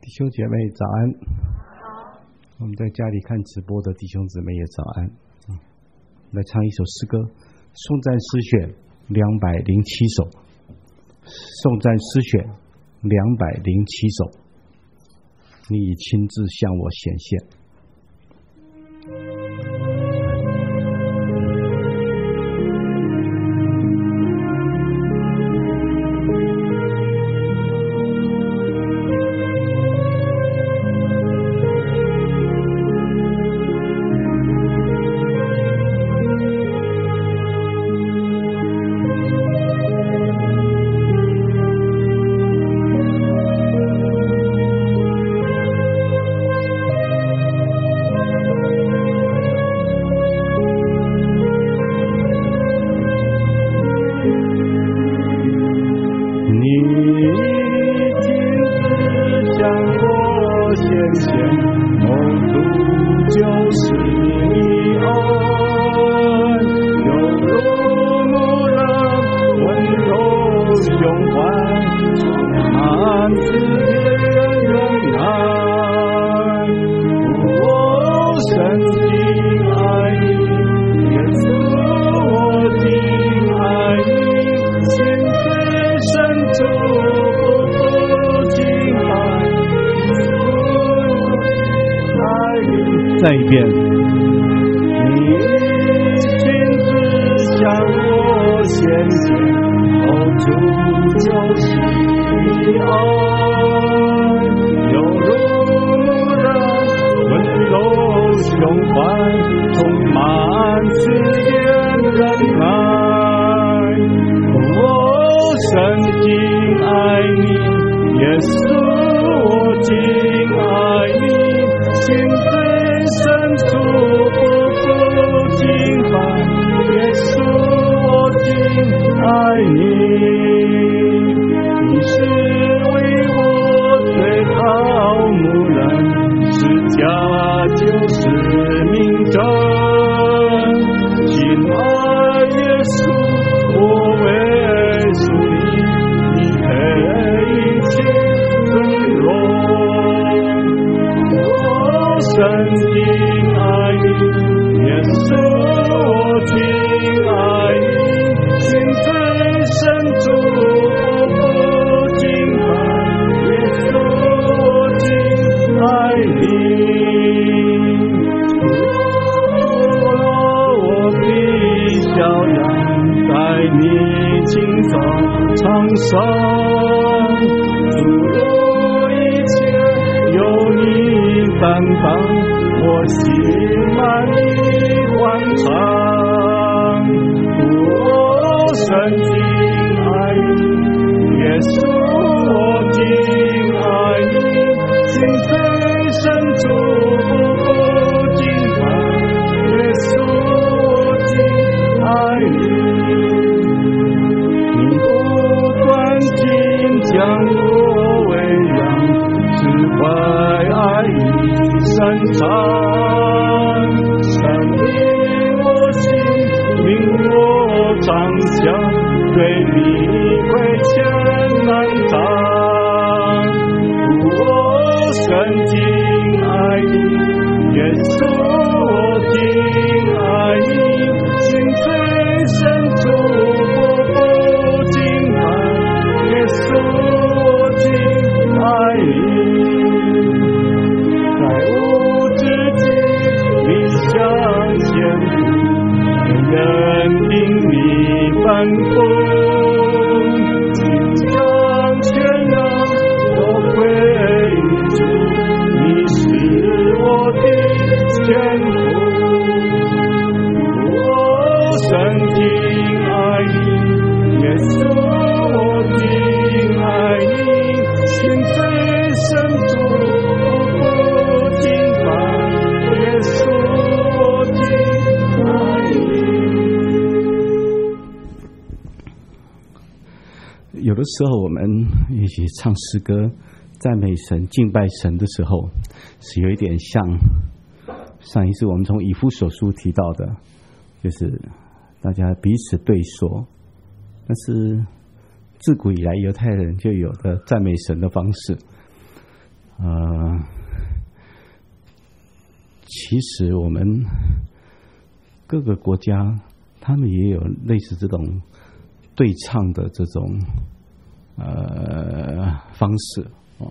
弟兄姐妹早安。我们在家里看直播的弟兄姊妹也早安。来唱一首诗歌，颂赞诗选207首。颂赞诗选207首。你已亲自向我显现。再一遍，你亲自向我显现，主就是你爱，犹如人温柔胸怀，充满慈怜仁爱。我深经爱你，耶稣，我经爱你，心深处不敬拜，耶稣，我敬爱你。你是为我最好牧人，释迦就是明证。亲爱耶稣，我为属你，你配一切尊荣。我深经爱你，耶稣，我敬爱你，心最深处不敬拜，耶稣，我敬爱你。我必孝养，待你清早长生，诸如一切有你担当，我心满意欢畅。我深经爱你，耶稣，我敬爱你，心最深处不敬拜，耶稣，我敬爱你。你不断紧将我喂养，只怀爱意深长，神领我心，令我长相，对你亏欠难当。我深经爱你，耶稣，我敬爱你，心最深处不敬拜，耶稣，我敬爱你。向前途，人定你吩咐，请将全能都归于主，你是我的天父。我深经爱你，耶稣，我敬爱你，心最深处不敬拜，耶稣。有的时候我们一起唱诗歌赞美神敬拜神的时候，是有一点像上一次我们从以弗所书提到的，就是大家彼此对说，那是自古以来犹太人就有的赞美神的方式。 其实我们各个国家，他们也有类似这种对唱的这种方式哦。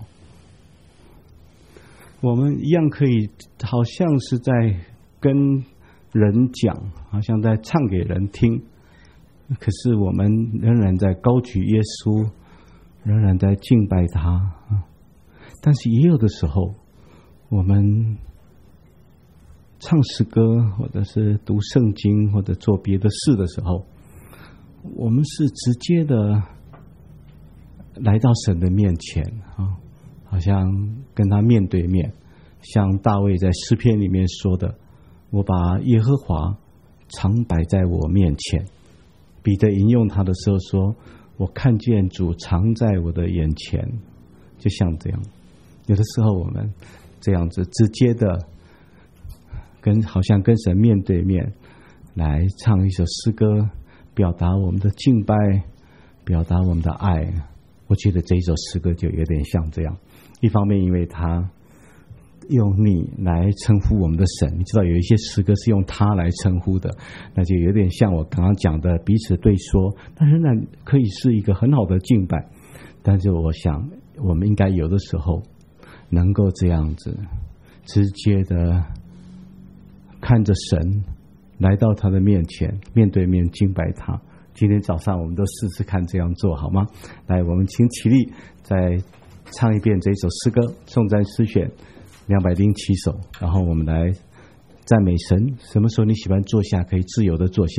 我们一样可以，好像是在跟人讲，好像在唱给人听，可是我们仍然在高举耶稣，仍然在敬拜他。但是也有的时候，我们唱诗歌，或者是读圣经，或者做别的事的时候，我们是直接的来到神的面前啊，好像跟他面对面，像大卫在诗篇里面说的：“我把耶和华常摆在我面前。”彼得引用他的时候说：“我看见主常在我的眼前。”就像这样，有的时候我们这样子直接的好像跟神面对面来唱一首诗歌，表达我们的敬拜，表达我们的爱。我觉得这一首诗歌就有点像这样，一方面因为他用你来称呼我们的神，你知道有一些诗歌是用他来称呼的，那就有点像我刚刚讲的彼此对说，但仍然可以是一个很好的敬拜。但是我想我们应该有的时候能够这样子直接的看着神来到他的面前，面对面敬拜他。今天早上我们都试试看这样做好吗？来，我们请起立，再唱一遍这一首诗歌，颂赞诗选207首，然后我们来赞美神。什么时候你喜欢坐下，可以自由的坐下。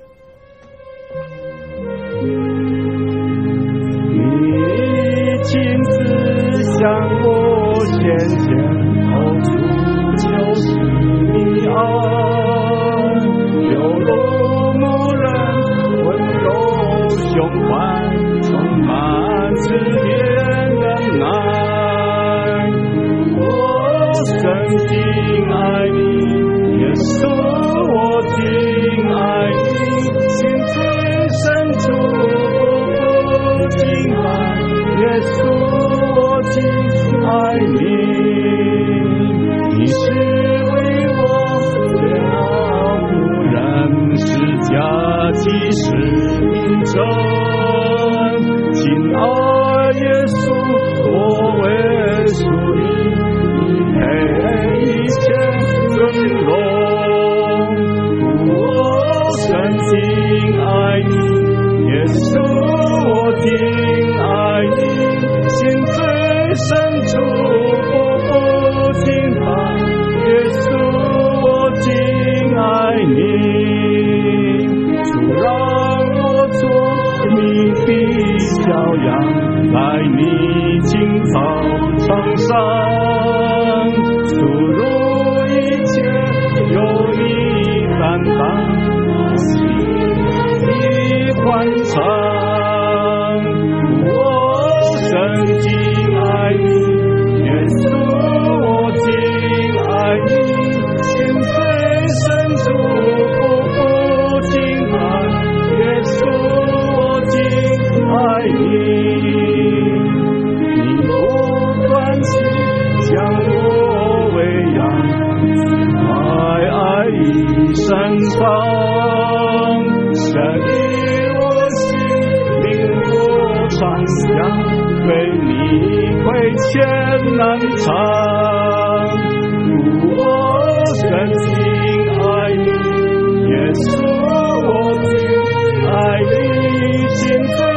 你亲自向我显现，口出就是你爱，流露牧人温柔胸怀，充满慈怜忍耐。我深敬爱你，耶稣，我敬爱你，心最深处不敬拜，耶稣，我敬爱你，你是为我了无人世家祭使命中，亲爱耶稣，我为属你，你配一切尊荣，我深敬爱你，耶稣，我敬爱你，心最深处不敬拜，耶稣，我敬爱你，主让我做你的小羊，在你青草场上，出入一切有你担当，心里欢畅，我深敬爱你，耶稣，我敬爱你，心最深处不敬拜，耶稣，我敬爱你，你不断心将我喂养，爱已深藏，神与我心灵我传扬，为你亏欠难偿，我深敬爱你，耶稣，我敬爱你，心最